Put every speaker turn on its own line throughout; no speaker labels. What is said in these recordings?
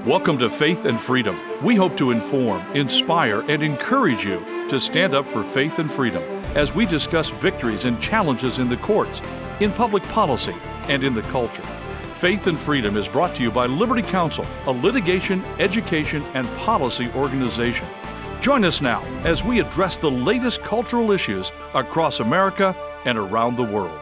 Welcome to Faith and Freedom. We hope to inform, inspire, and encourage you to stand up for faith and freedom as we discuss victories and challenges in the courts, in public policy, and in the culture. Faith and Freedom is brought to you by Liberty Counsel, a litigation, education, and policy organization. Join us now as we address the latest cultural issues across America and around the world.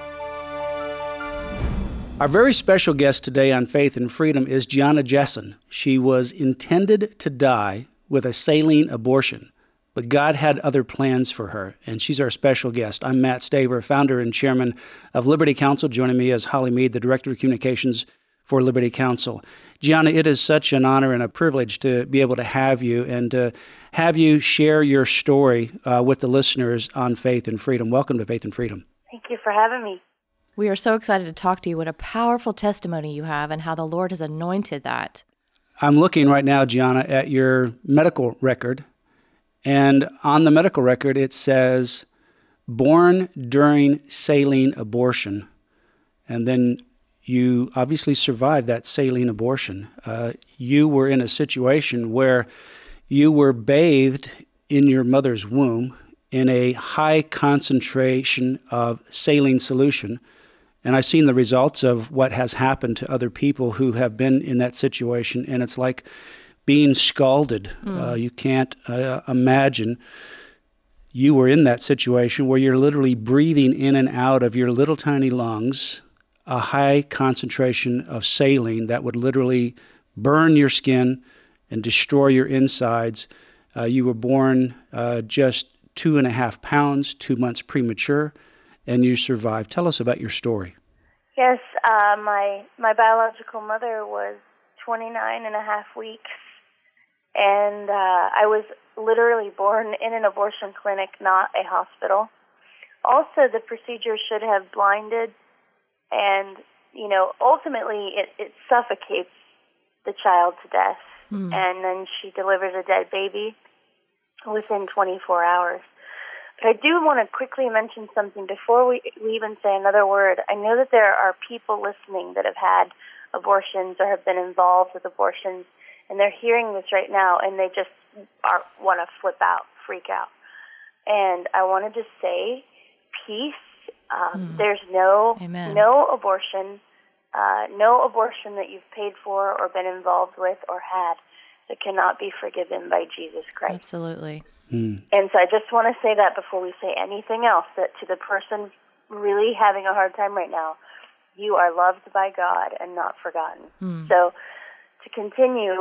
Our very special guest today on Faith and Freedom is Gianna Jessen. She was intended to die with a saline abortion, but God had other plans for her, and she's our special guest. I'm Matt Staver, founder and chairman of Liberty Counsel. Joining me is Holly Mead, the director of communications for Liberty Counsel. Gianna, it is such an honor and a privilege to be able to have you and to have you share your story with the listeners on Faith and Freedom. Welcome to Faith and Freedom.
Thank you for having me.
We are so excited to talk to you. What a powerful testimony you have and how the Lord has anointed that.
I'm looking right now, Gianna, at your medical record. And on the medical record, it says, born during saline abortion. And then you obviously survived that saline abortion. You were in a situation where you were bathed in your mother's womb in a high concentration of saline solution. And I've seen the results of what has happened to other people who have been in that situation, and it's like being scalded. You can't imagine you were in that situation where you're literally breathing in and out of your little tiny lungs a high concentration of saline that would literally burn your skin and destroy your insides. You were born just 2.5 pounds, 2 months premature, and you survived. Tell us about your story.
Yes, my biological mother was 29 and a half weeks, and I was literally born in an abortion clinic, not a hospital. Also, the procedure should have blinded, and, ultimately it suffocates the child to death, and then she delivers a dead baby within 24 hours. But I do want to quickly mention something before we even say another word. I know that there are people listening that have had abortions or have been involved with abortions, and they're hearing this right now, and they just want to flip out, freak out. And I want to just say, peace. There's no abortion, no abortion that you've paid for or been involved with or had that cannot be forgiven by Jesus Christ.
Absolutely.
And so I just want to say that before we say anything else, that to the person really having a hard time right now, you are loved by God and not forgotten. So to continue,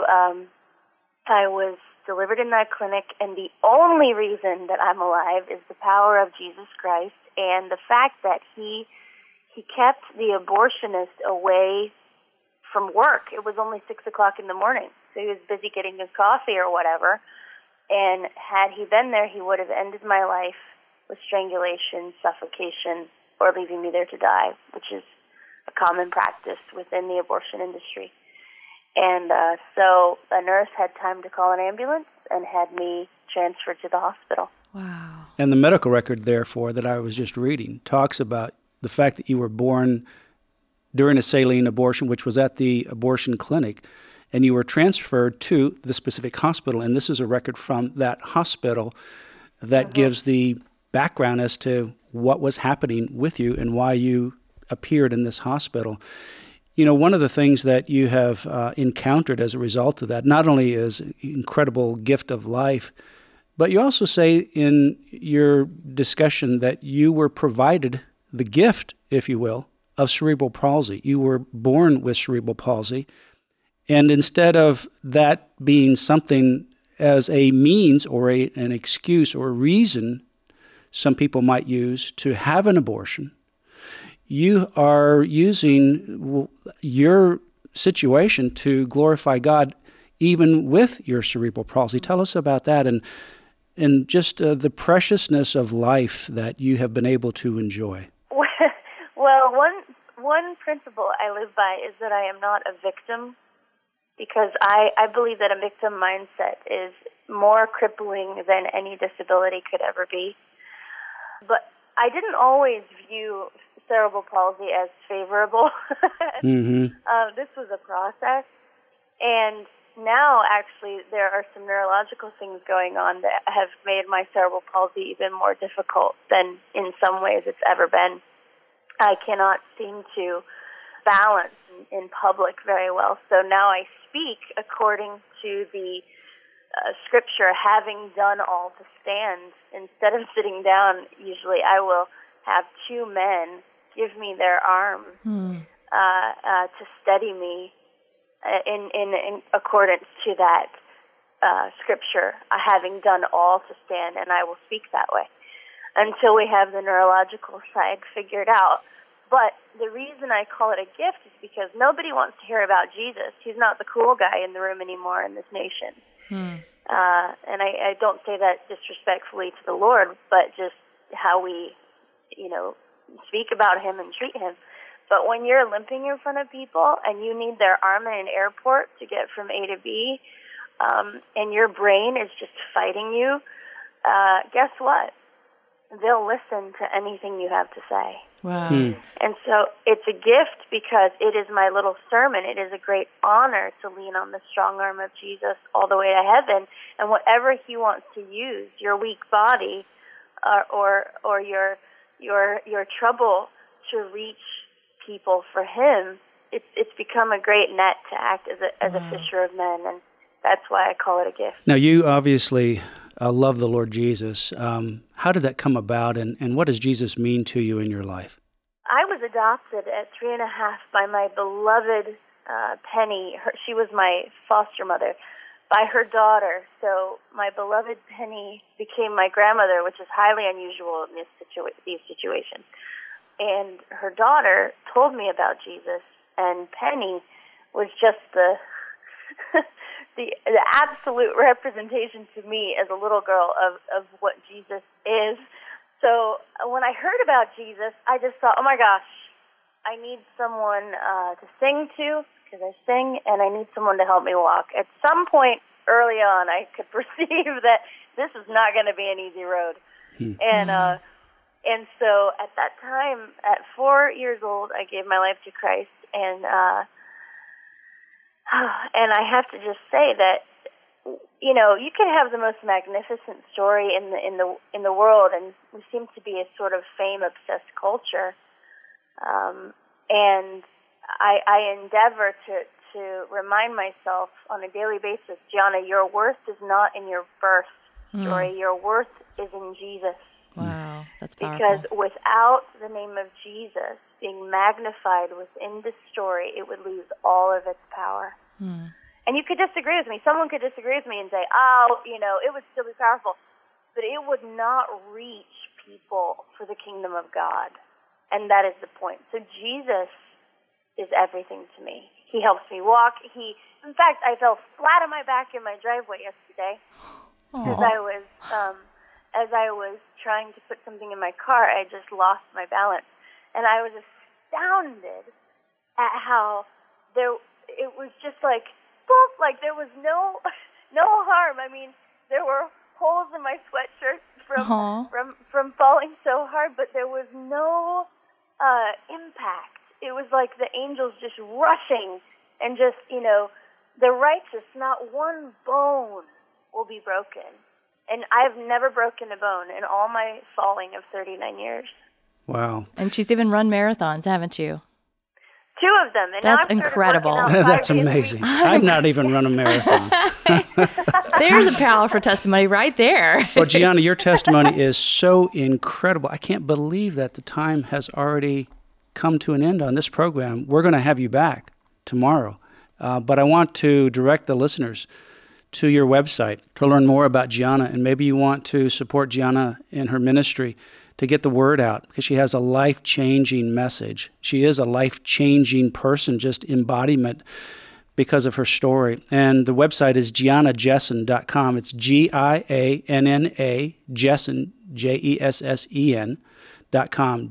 I was delivered in that clinic, and the only reason that I'm alive is the power of Jesus Christ and the fact that he kept the abortionist away from work. It was only 6 o'clock in the morning, so he was busy getting his coffee or whatever. And had he been there, he would have ended my life with strangulation, suffocation, or leaving me there to die, which is a common practice within the abortion industry. And so a nurse had time to call an ambulance and had me transferred to the hospital.
Wow.
And the medical record, therefore, that I was just reading talks about the fact that you were born during a saline abortion, which was at the abortion clinic, and you were transferred to the specific hospital. And this is a record from that hospital that gives the background as to what was happening with you and why you appeared in this hospital. One of the things that you have encountered as a result of that, not only is an incredible gift of life, but you also say in your discussion that you were provided the gift, if you will, of cerebral palsy. You were born with cerebral palsy. And instead of that being something as a means or an excuse or a reason some people might use to have an abortion, you are using your situation to glorify God even with your cerebral palsy. Tell us about that and just the preciousness of life that you have been able to enjoy.
Well, one principle I live by is that I am not a victim, because I believe that a victim mindset is more crippling than any disability could ever be. But I didn't always view cerebral palsy as favorable. This was a process. And now, actually, there are some neurological things going on that have made my cerebral palsy even more difficult than in some ways it's ever been. I cannot seem to balance in public very well. So now I speak according to the scripture, having done all to stand. Instead of sitting down, usually I will have two men give me their arms to steady me in accordance to that scripture, having done all to stand, and I will speak that way until we have the neurological side figured out. But the reason I call it a gift is because nobody wants to hear about Jesus. He's not the cool guy in the room anymore in this nation. And I don't say that disrespectfully to the Lord, but just how we, speak about him and treat him. But when you're limping in front of people and you need their arm in an airport to get from A to B, and your brain is just fighting you, guess what? They'll listen to anything you have to say.
Wow.
And so it's a gift because it is my little sermon. It is a great honor to lean on the strong arm of Jesus all the way to heaven. And whatever he wants to use, your weak body or your trouble to reach people for him, it's become a great net to act as a fisher of men. And that's why I call it a gift.
Now, you obviously love the Lord Jesus. How did that come about, and what does Jesus mean to you in your life?
I was adopted at 3.5 by my beloved Penny. She was my foster mother, by her daughter. So my beloved Penny became my grandmother, which is highly unusual in these situations. And her daughter told me about Jesus, and Penny was just the absolute representation to me as a little girl of what Jesus is. So when I heard about Jesus, I just thought, oh my gosh, I need someone to sing to, because I sing, and I need someone to help me walk. At some point early on, I could perceive that this is not going to be an easy road. And so at that time, at 4 years old, I gave my life to Christ, and I have to just say that, you can have the most magnificent story in the world, and we seem to be a sort of fame-obsessed culture. And I endeavor to remind myself on a daily basis, Gianna, your worth is not in your birth story. Your worth is in Jesus.
Wow, that's powerful.
Because without the name of Jesus being magnified within this story, it would lose all of its power. And you could disagree with me. Someone could disagree with me and say, it would still be powerful. But it would not reach people for the kingdom of God. And that is the point. So Jesus is everything to me. He helps me walk. In fact, I fell flat on my back in my driveway yesterday because as I was trying to put something in my car, I just lost my balance. And I was astounded at how it was just like, boop, like there was no harm. I mean, there were holes in my sweatshirt from falling so hard, but there was no impact. It was like the angels just rushing and just, the righteous, not one bone will be broken. And I've never broken a bone in all my falling of 39 years.
Wow.
And she's even run marathons, haven't you?
2 of them. And
that's incredible.
That's amazing. I've not even run a marathon.
There's a powerful testimony right there.
Well, Gianna, your testimony is so incredible. I can't believe that the time has already come to an end on this program. We're going to have you back tomorrow. But I want to direct the listeners to your website to learn more about Gianna, and maybe you want to support Gianna in her ministry to get the word out, because she has a life-changing message. She is a life-changing person, just embodiment because of her story. And the website is GiannaJessen.com. It's GIANNA, Jessen, JESSEN.com,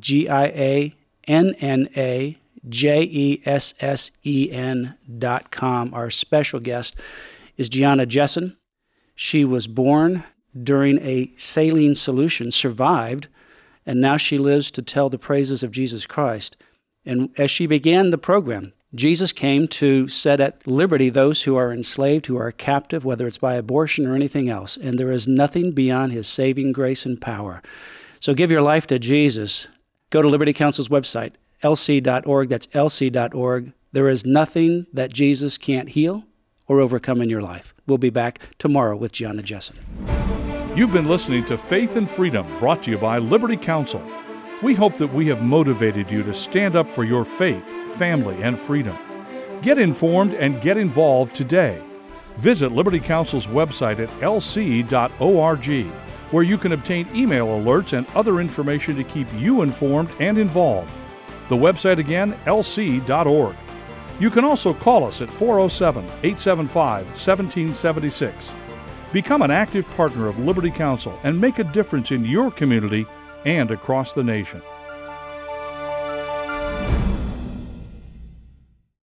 GIANNAJESSEN.com. Our special guest is Gianna Jessen. She was born during a saline solution, survived, and now she lives to tell the praises of Jesus Christ. And as she began the program, Jesus came to set at liberty those who are enslaved, who are captive, whether it's by abortion or anything else. And there is nothing beyond his saving grace and power. So give your life to Jesus. Go to Liberty Counsel's website, lc.org. That's lc.org. There is nothing that Jesus can't heal or overcome in your life. We'll be back tomorrow with Gianna Jessen.
You've been listening to Faith and Freedom, brought to you by Liberty Counsel. We hope that we have motivated you to stand up for your faith, family, and freedom. Get informed and get involved today. Visit Liberty Counsel's website at lc.org, where you can obtain email alerts and other information to keep you informed and involved. The website again, lc.org. You can also call us at 407-875-1776. Become an active partner of Liberty Counsel and make a difference in your community and across the nation.